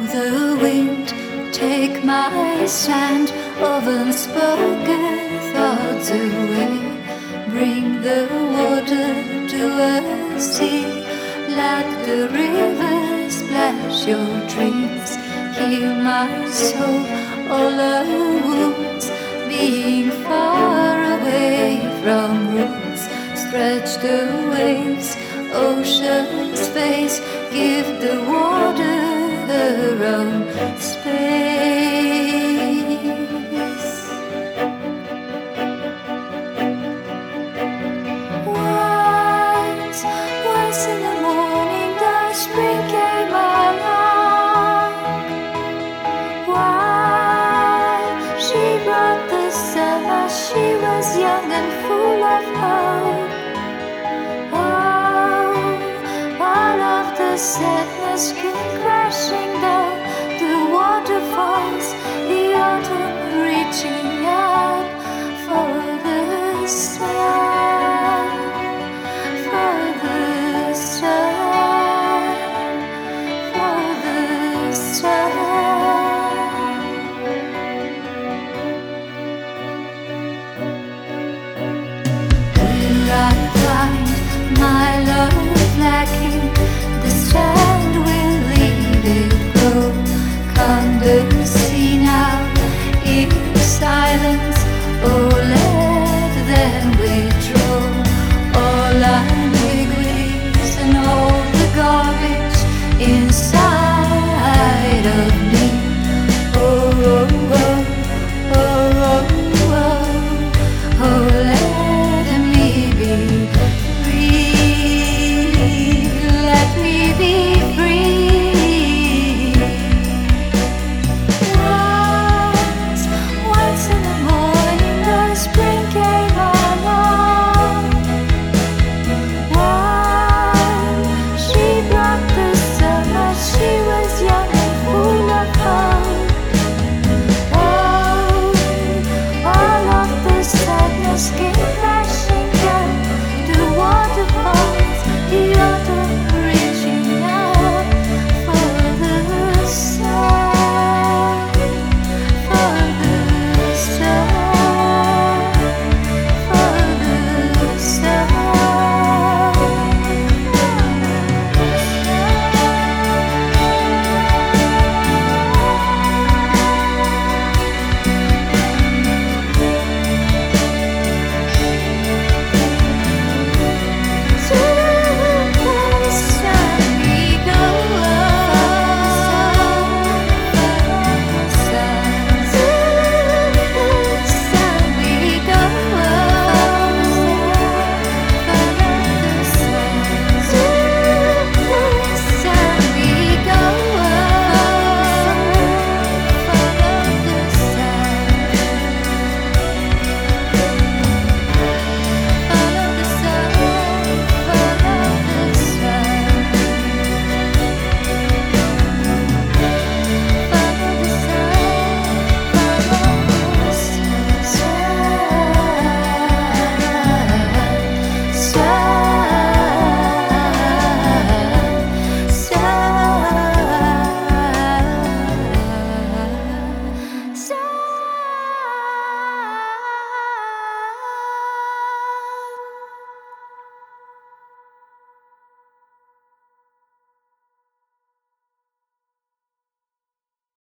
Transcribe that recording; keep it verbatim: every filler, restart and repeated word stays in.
the wind, take my sand of unspoken thoughts away. Bring the water to a sea, let the river splash your dreams. Heal my soul, all the wounds, being far away from roots. Stretch the waves, ocean's face, give the water her own space. Once, once in the morning, the spring came along. While she brought the summer, she was young and full of hope. The sadness came crashing down the waterfalls, the autumn reaching out for the sun, for the sun, for the sun. Will I find my love lacking?